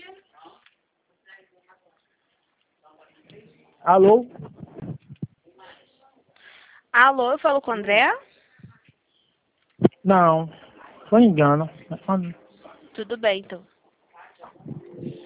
Alô? Alô, eu falo com a Andréa? Não, foi engano. Tudo bem, então.